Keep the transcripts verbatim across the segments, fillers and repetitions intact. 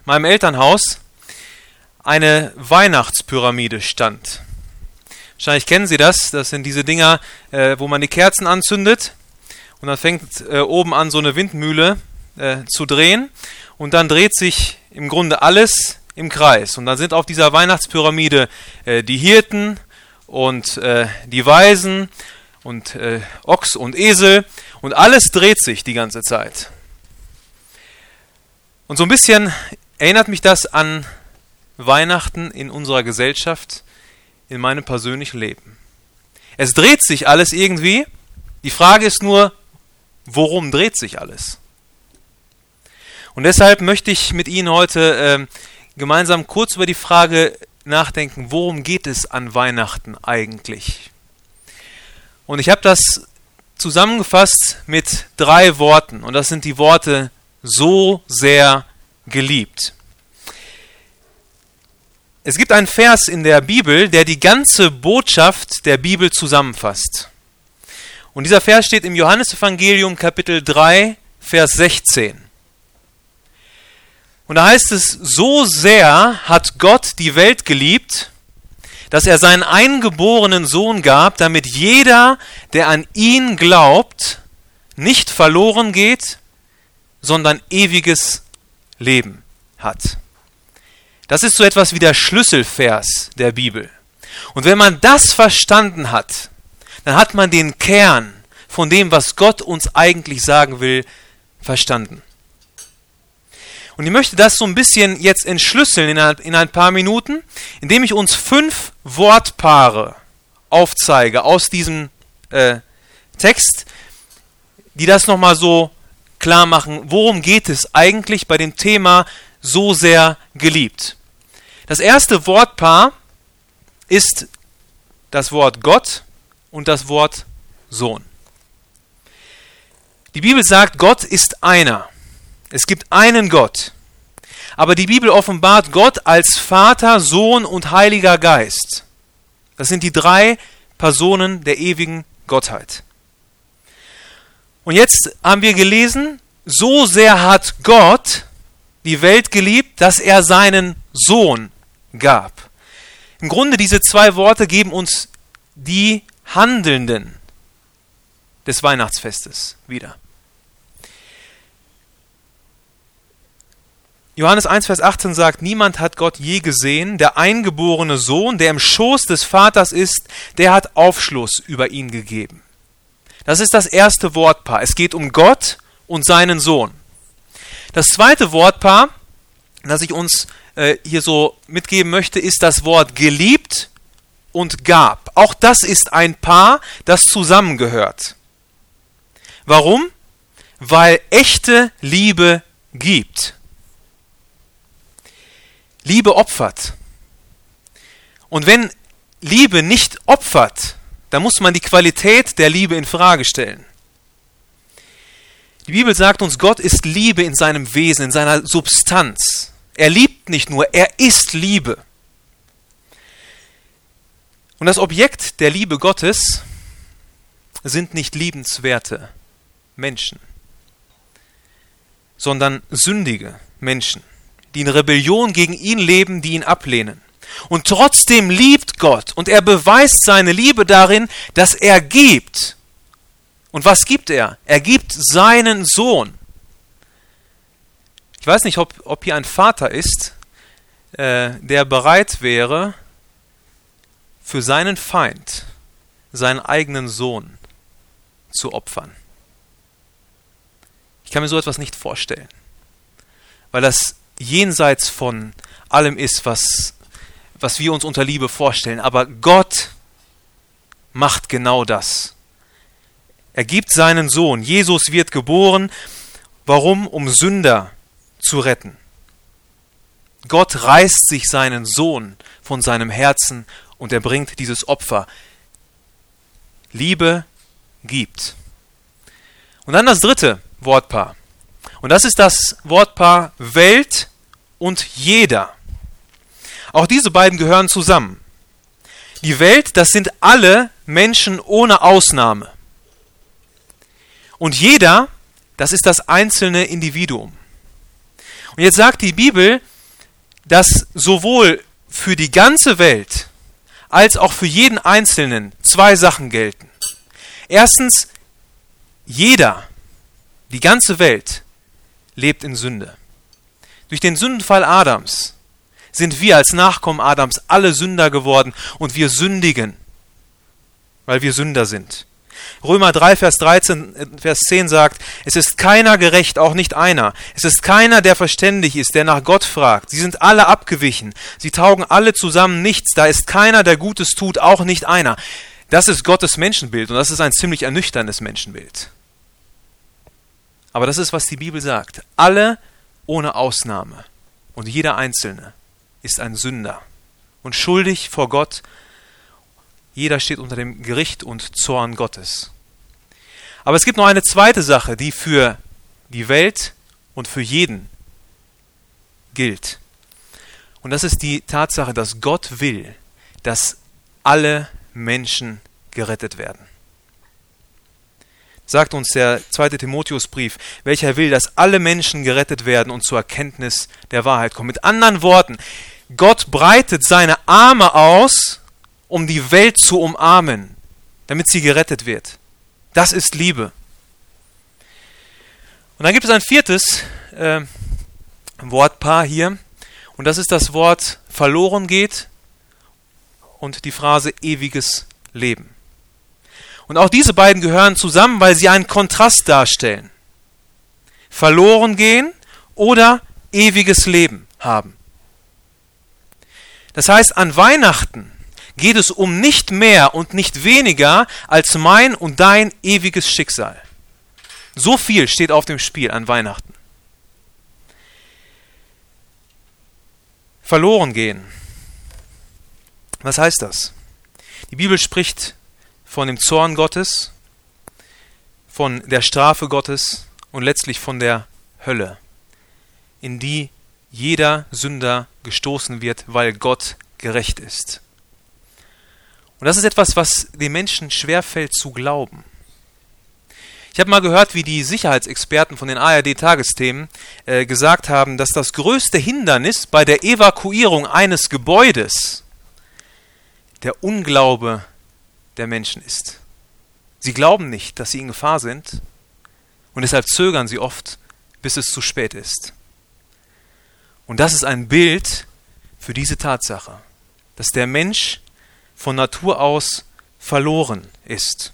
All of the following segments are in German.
meinem Elternhaus eine Weihnachtspyramide stand. Wahrscheinlich kennen Sie das. Das sind diese Dinger, äh, wo man die Kerzen anzündet und dann fängt äh, oben an, so eine Windmühle äh, zu drehen und dann dreht sich im Grunde alles im Kreis. Und dann sind auf dieser Weihnachtspyramide äh, die Hirten und äh, die Weisen und äh, Ochs und Esel und alles dreht sich die ganze Zeit. Und so ein bisschen erinnert mich das an Weihnachten in unserer Gesellschaft, in meinem persönlichen Leben. Es dreht sich alles irgendwie. Die Frage ist nur, worum dreht sich alles? Und deshalb möchte ich mit Ihnen heute äh, gemeinsam kurz über die Frage nachdenken, worum geht es an Weihnachten eigentlich? Und ich habe das zusammengefasst mit drei Worten. Und das sind die Worte so sehr geliebt. Es gibt einen Vers in der Bibel, der die ganze Botschaft der Bibel zusammenfasst. Und dieser Vers steht im Johannesevangelium Kapitel drei, Vers sechzehn. Und da heißt es, so sehr hat Gott die Welt geliebt, dass er seinen eingeborenen Sohn gab, damit jeder, der an ihn glaubt, nicht verloren geht, sondern ewiges Leben hat. Das ist so etwas wie der Schlüsselvers der Bibel. Und wenn man das verstanden hat, dann hat man den Kern von dem, was Gott uns eigentlich sagen will, verstanden. Und ich möchte das so ein bisschen jetzt entschlüsseln in ein, in ein paar Minuten, indem ich uns fünf Wortpaare aufzeige aus diesem äh, Text, die das nochmal so klar machen, worum geht es eigentlich bei dem Thema so sehr geliebt. Das erste Wortpaar ist das Wort Gott und das Wort Sohn. Die Bibel sagt, Gott ist einer. Es gibt einen Gott. Aber die Bibel offenbart Gott als Vater, Sohn und Heiliger Geist. Das sind die drei Personen der ewigen Gottheit. Und jetzt haben wir gelesen, so sehr hat Gott die Welt geliebt, dass er seinen Sohn gab. Im Grunde diese zwei Worte geben uns die Handelnden des Weihnachtsfestes wieder. Johannes eins, Vers achtzehn sagt, niemand hat Gott je gesehen, der eingeborene Sohn, der im Schoß des Vaters ist, der hat Aufschluss über ihn gegeben. Das ist das erste Wortpaar. Es geht um Gott und seinen Sohn. Das zweite Wortpaar, das ich uns äh, hier so mitgeben möchte, ist das Wort geliebt und gab. Auch das ist ein Paar, das zusammengehört. Warum? Weil echte Liebe gibt. Liebe opfert. Und wenn Liebe nicht opfert, dann muss man die Qualität der Liebe in Frage stellen. Die Bibel sagt uns, Gott ist Liebe in seinem Wesen, in seiner Substanz. Er liebt nicht nur, er ist Liebe. Und das Objekt der Liebe Gottes sind nicht liebenswerte Menschen, sondern sündige Menschen, die in Rebellion gegen ihn leben, die ihn ablehnen. Und trotzdem liebt Gott und er beweist seine Liebe darin, dass er gibt. Und was gibt er? Er gibt seinen Sohn. Ich weiß nicht, ob, ob hier ein Vater ist, äh, der bereit wäre, für seinen Feind seinen eigenen Sohn zu opfern. Ich kann mir so etwas nicht vorstellen, weil das jenseits von allem ist, was, was wir uns unter Liebe vorstellen. Aber Gott macht genau das. Er gibt seinen Sohn. Jesus wird geboren. Warum? Um Sünder zu retten. Gott reißt sich seinen Sohn von seinem Herzen und er bringt dieses Opfer. Liebe gibt. Und dann das dritte Wortpaar. Und das ist das Wortpaar Welt und jeder. Auch diese beiden gehören zusammen. Die Welt, das sind alle Menschen ohne Ausnahme. Und jeder, das ist das einzelne Individuum. Und jetzt sagt die Bibel, dass sowohl für die ganze Welt als auch für jeden Einzelnen zwei Sachen gelten. Erstens, jeder, die ganze Welt, lebt in Sünde. Durch den Sündenfall Adams sind wir als Nachkommen Adams alle Sünder geworden und wir sündigen, weil wir Sünder sind. Römer drei, Vers dreizehn, Vers zehn sagt, es ist keiner gerecht, auch nicht einer. Es ist keiner, der verständig ist, der nach Gott fragt. Sie sind alle abgewichen. Sie taugen alle zusammen nichts. Da ist keiner, der Gutes tut, auch nicht einer. Das ist Gottes Menschenbild und das ist ein ziemlich ernüchterndes Menschenbild. Aber das ist, was die Bibel sagt. Alle ohne Ausnahme und jeder Einzelne ist ein Sünder und schuldig vor Gott. Jeder steht unter dem Gericht und Zorn Gottes. Aber es gibt noch eine zweite Sache, die für die Welt und für jeden gilt. Und das ist die Tatsache, dass Gott will, dass alle Menschen gerettet werden. Sagt uns der zweite Timotheusbrief, welcher will, dass alle Menschen gerettet werden und zur Erkenntnis der Wahrheit kommen. Mit anderen Worten, Gott breitet seine Arme aus, um die Welt zu umarmen, damit sie gerettet wird. Das ist Liebe. Und dann gibt es ein viertes äh, Wortpaar hier, und das ist das Wort verloren geht und die Phrase ewiges Leben. Und auch diese beiden gehören zusammen, weil sie einen Kontrast darstellen. Verloren gehen oder ewiges Leben haben. Das heißt, an Weihnachten geht es um nicht mehr und nicht weniger als mein und dein ewiges Schicksal. So viel steht auf dem Spiel an Weihnachten. Verloren gehen. Was heißt das? Die Bibel spricht von dem Zorn Gottes, von der Strafe Gottes und letztlich von der Hölle, in die jeder Sünder gestoßen wird, weil Gott gerecht ist. Und das ist etwas, was den Menschen schwerfällt zu glauben. Ich habe mal gehört, wie die Sicherheitsexperten von den A R D-Tagesthemen äh, gesagt haben, dass das größte Hindernis bei der Evakuierung eines Gebäudes der Unglaube der Menschen ist. Sie glauben nicht, dass sie in Gefahr sind und deshalb zögern sie oft, bis es zu spät ist. Und das ist ein Bild für diese Tatsache, dass der Mensch von Natur aus verloren ist.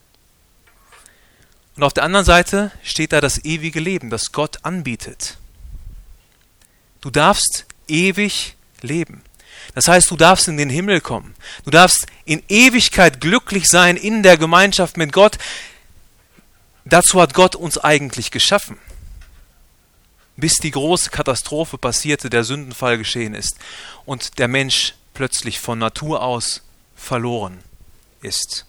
Und auf der anderen Seite steht da das ewige Leben, das Gott anbietet. Du darfst ewig leben. Das heißt, du darfst in den Himmel kommen. Du darfst in Ewigkeit glücklich sein in der Gemeinschaft mit Gott. Dazu hat Gott uns eigentlich geschaffen. Bis die große Katastrophe passierte, der Sündenfall geschehen ist und der Mensch plötzlich von Natur aus verloren ist.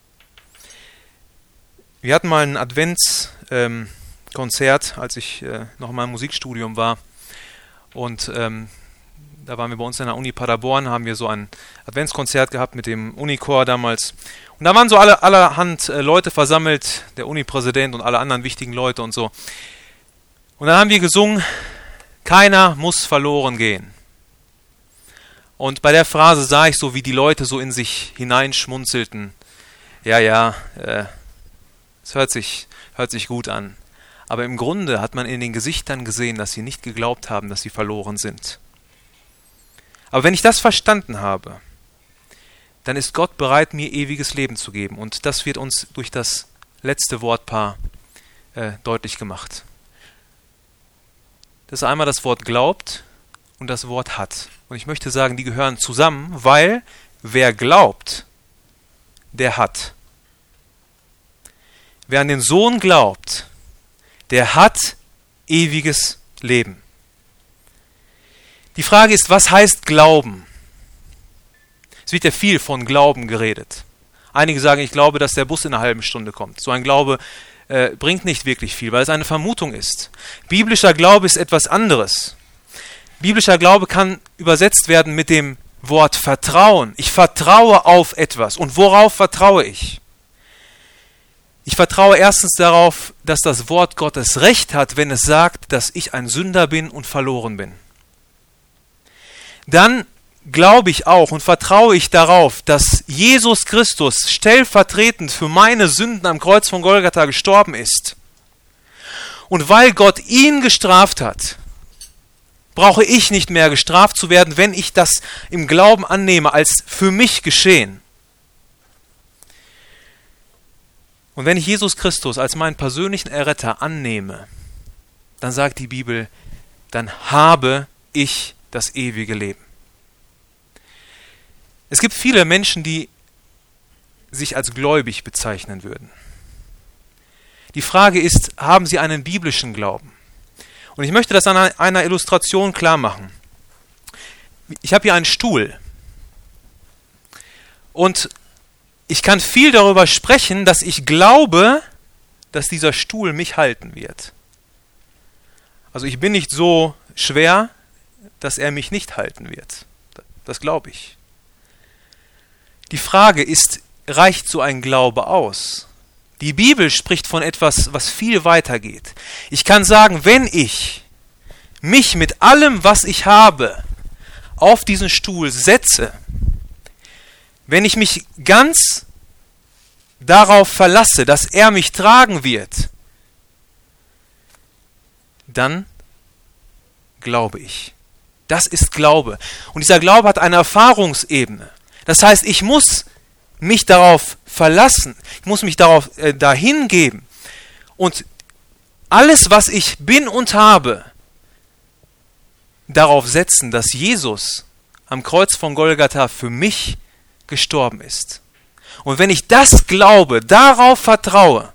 Wir hatten mal ein Adventskonzert, ähm, als ich äh, noch in meinem Musikstudium war. Und ähm, da waren wir bei uns in der Uni Paderborn, haben wir so ein Adventskonzert gehabt mit dem Unichor damals. Und da waren so alle, allerhand äh, Leute versammelt, der Uni-Präsident und alle anderen wichtigen Leute und so. Und dann haben wir gesungen, keiner muss verloren gehen. Und bei der Phrase sah ich so, wie die Leute so in sich hineinschmunzelten. Ja, ja, äh, es hört sich, hört sich gut an. Aber im Grunde hat man in den Gesichtern gesehen, dass sie nicht geglaubt haben, dass sie verloren sind. Aber wenn ich das verstanden habe, dann ist Gott bereit, mir ewiges Leben zu geben. Und das wird uns durch das letzte Wortpaar äh, deutlich gemacht. Das ist einmal das Wort glaubt und das Wort hat. Und ich möchte sagen, die gehören zusammen, weil wer glaubt, der hat. Wer an den Sohn glaubt, der hat ewiges Leben. Die Frage ist, was heißt Glauben? Es wird ja viel von Glauben geredet. Einige sagen, ich glaube, dass der Bus in einer halben Stunde kommt. So ein Glaube äh, bringt nicht wirklich viel, weil es eine Vermutung ist. Biblischer Glaube ist etwas anderes. Biblischer Glaube kann übersetzt werden mit dem Wort Vertrauen. Ich vertraue auf etwas. Und worauf vertraue ich? Ich vertraue erstens darauf, dass das Wort Gottes Recht hat, wenn es sagt, dass ich ein Sünder bin und verloren bin. dann glaube ich auch und vertraue ich darauf, dass Jesus Christus stellvertretend für meine Sünden am Kreuz von Golgatha gestorben ist. Und weil Gott ihn gestraft hat, brauche ich nicht mehr gestraft zu werden, wenn ich das im Glauben annehme, als für mich geschehen. Und wenn ich Jesus Christus als meinen persönlichen Erretter annehme, dann sagt die Bibel, dann habe ich das ewige Leben. Es gibt viele Menschen, die sich als gläubig bezeichnen würden. Die Frage ist, haben sie einen biblischen Glauben? Und ich möchte das an einer Illustration klar machen. Ich habe hier einen Stuhl. Und ich kann viel darüber sprechen, dass ich glaube, dass dieser Stuhl mich halten wird. Also ich bin nicht so schwer, dass er mich nicht halten wird. Das glaube ich. Die Frage ist, reicht so ein Glaube aus? Die Bibel spricht von etwas, was viel weiter geht. Ich kann sagen, wenn ich mich mit allem, was ich habe, auf diesen Stuhl setze, wenn ich mich ganz darauf verlasse, dass er mich tragen wird, dann glaube ich. Das ist Glaube. Und dieser Glaube hat eine Erfahrungsebene. Das heißt, ich muss mich darauf verlassen, ich muss mich darauf äh, dahin geben und alles, was ich bin und habe, darauf setzen, dass Jesus am Kreuz von Golgatha für mich gestorben ist. Und wenn ich das glaube, darauf vertraue,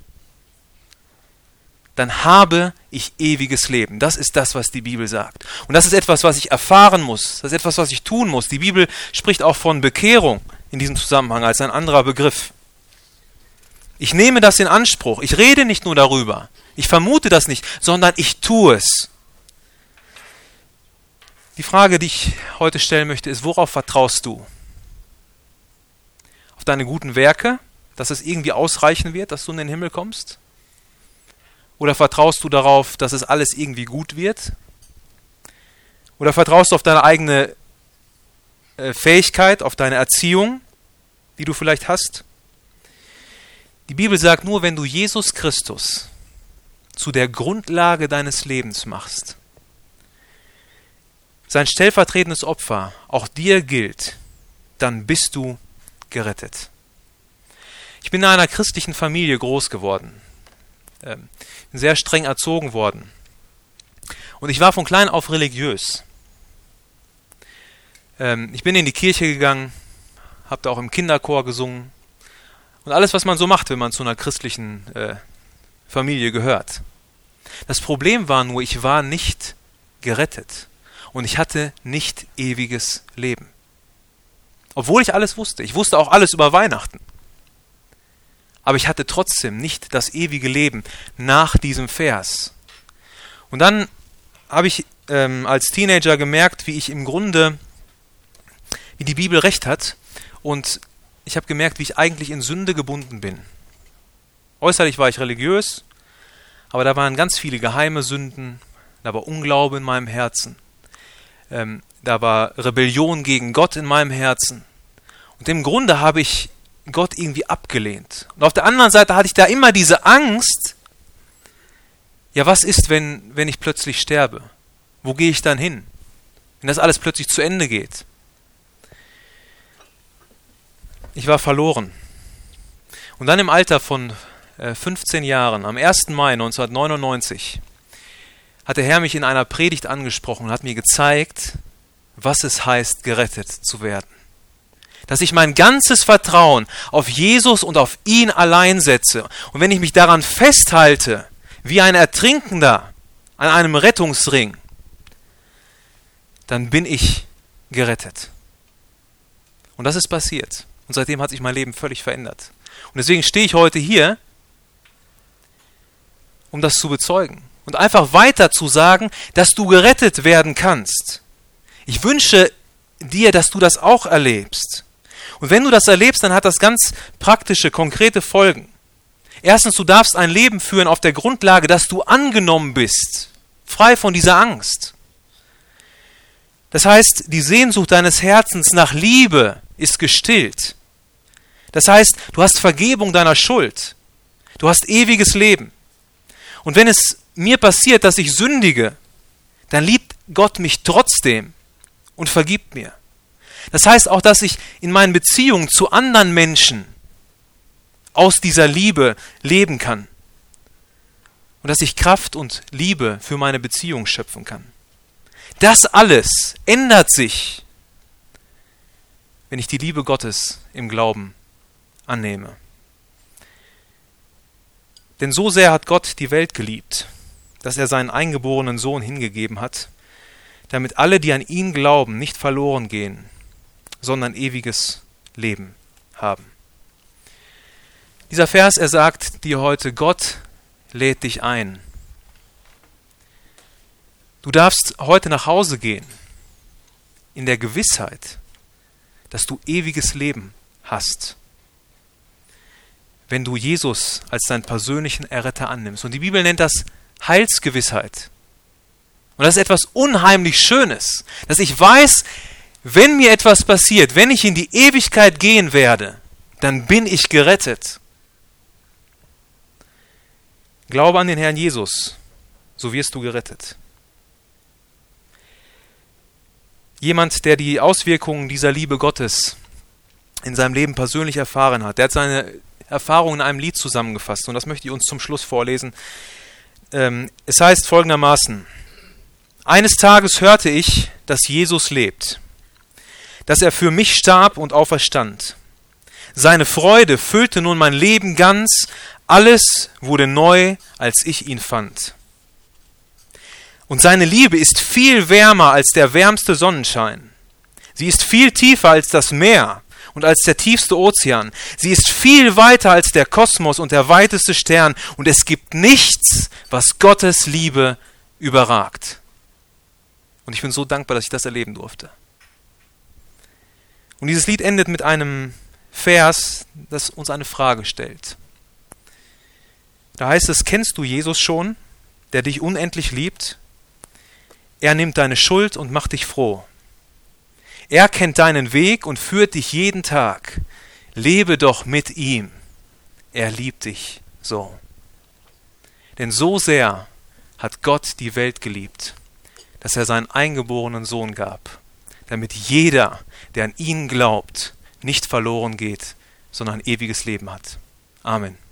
dann habe ich ewiges Leben. Das ist das, was die Bibel sagt. Und das ist etwas, was ich erfahren muss. Das ist etwas, was ich tun muss. Die Bibel spricht auch von Bekehrung in diesem Zusammenhang als ein anderer Begriff. Ich nehme das in Anspruch. Ich rede nicht nur darüber. Ich vermute das nicht, sondern ich tue es. Die Frage, die ich heute stellen möchte, ist, worauf vertraust du? Auf deine guten Werke, dass es irgendwie ausreichen wird, dass du in den Himmel kommst? Oder vertraust du darauf, dass es alles irgendwie gut wird? Oder vertraust du auf deine eigene äh, Fähigkeit, auf deine Erziehung, die du vielleicht hast? Die Bibel sagt, nur wenn du Jesus Christus zu der Grundlage deines Lebens machst, sein stellvertretendes Opfer auch dir gilt, dann bist du gerettet. Ich bin in einer christlichen Familie groß geworden. Ähm, bin sehr streng erzogen worden. Und ich war von klein auf religiös. Ähm, ich bin in die Kirche gegangen, habe da auch im Kinderchor gesungen. Und alles, was man so macht, wenn man zu einer christlichen äh, Familie gehört. Das Problem war nur, ich war nicht gerettet. Und ich hatte nicht ewiges Leben. Obwohl ich alles wusste. Ich wusste auch alles über Weihnachten. Aber ich hatte trotzdem nicht das ewige Leben nach diesem Vers. Und dann habe ich ähm, als Teenager gemerkt, wie ich im Grunde, wie die Bibel recht hat. Und ich habe gemerkt, wie ich eigentlich in Sünde gebunden bin. Äußerlich war ich religiös, aber da waren ganz viele geheime Sünden. Da war Unglaube in meinem Herzen. Ähm, da war Rebellion gegen Gott in meinem Herzen. Und im Grunde habe ich Gott irgendwie abgelehnt. Und auf der anderen Seite hatte ich da immer diese Angst, ja, was ist, wenn, wenn ich plötzlich sterbe? Wo gehe ich dann hin? Wenn das alles plötzlich zu Ende geht. Ich war verloren. Und dann im Alter von äh, fünfzehn Jahren, am ersten Mai neunzehnhundertneunundneunzig, hat der Herr mich in einer Predigt angesprochen und hat mir gezeigt, was es heißt, gerettet zu werden. Dass ich mein ganzes Vertrauen auf Jesus und auf ihn allein setze. Und wenn ich mich daran festhalte, wie ein Ertrinkender an einem Rettungsring, dann bin ich gerettet. Und das ist passiert. Und seitdem hat sich mein Leben völlig verändert. Und deswegen stehe ich heute hier, um das zu bezeugen. Und einfach weiter zu sagen, dass du gerettet werden kannst. Ich wünsche dir, dass du das auch erlebst. Und wenn du das erlebst, dann hat das ganz praktische, konkrete Folgen. Erstens, du darfst ein Leben führen auf der Grundlage, dass du angenommen bist, frei von dieser Angst. Das heißt, die Sehnsucht deines Herzens nach Liebe ist gestillt. Das heißt, du hast Vergebung deiner Schuld. Du hast ewiges Leben. Und wenn es mir passiert, dass ich sündige, dann liebt Gott mich trotzdem und vergibt mir. Das heißt auch, dass ich in meinen Beziehungen zu anderen Menschen aus dieser Liebe leben kann. Und dass ich Kraft und Liebe für meine Beziehung schöpfen kann. Das alles ändert sich, wenn ich die Liebe Gottes im Glauben annehme. Denn so sehr hat Gott die Welt geliebt, dass er seinen eingeborenen Sohn hingegeben hat, damit alle, die an ihn glauben, nicht verloren gehen, sondern ewiges Leben haben. Dieser Vers, er sagt dir heute, Gott lädt dich ein. Du darfst heute nach Hause gehen, in der Gewissheit, dass du ewiges Leben hast, wenn du Jesus als deinen persönlichen Erretter annimmst. Und die Bibel nennt das Heilsgewissheit. Und das ist etwas unheimlich Schönes, dass ich weiß, wenn mir etwas passiert, wenn ich in die Ewigkeit gehen werde, dann bin ich gerettet. Glaube an den Herrn Jesus, so wirst du gerettet. Jemand, der die Auswirkungen dieser Liebe Gottes in seinem Leben persönlich erfahren hat, der hat seine Erfahrungen in einem Lied zusammengefasst und das möchte ich uns zum Schluss vorlesen. Ähm, es heißt folgendermaßen: Eines Tages hörte ich, dass Jesus lebt, dass er für mich starb und auferstand. Seine Freude füllte nun mein Leben ganz, alles wurde neu, als ich ihn fand. Und seine Liebe ist viel wärmer als der wärmste Sonnenschein. Sie ist viel tiefer als das Meer und als der tiefste Ozean. Sie ist viel weiter als der Kosmos und der weiteste Stern. Und es gibt nichts, was Gottes Liebe überragt. Und ich bin so dankbar, dass ich das erleben durfte. Und dieses Lied endet mit einem Vers, das uns eine Frage stellt. Da heißt es: Kennst du Jesus schon, der dich unendlich liebt? Er nimmt deine Schuld und macht dich froh. Er kennt deinen Weg und führt dich jeden Tag. Lebe doch mit ihm. Er liebt dich so. Denn so sehr hat Gott die Welt geliebt, dass er seinen eingeborenen Sohn gab, damit jeder, der an ihn glaubt, nicht verloren geht, sondern ein ewiges Leben hat. Amen.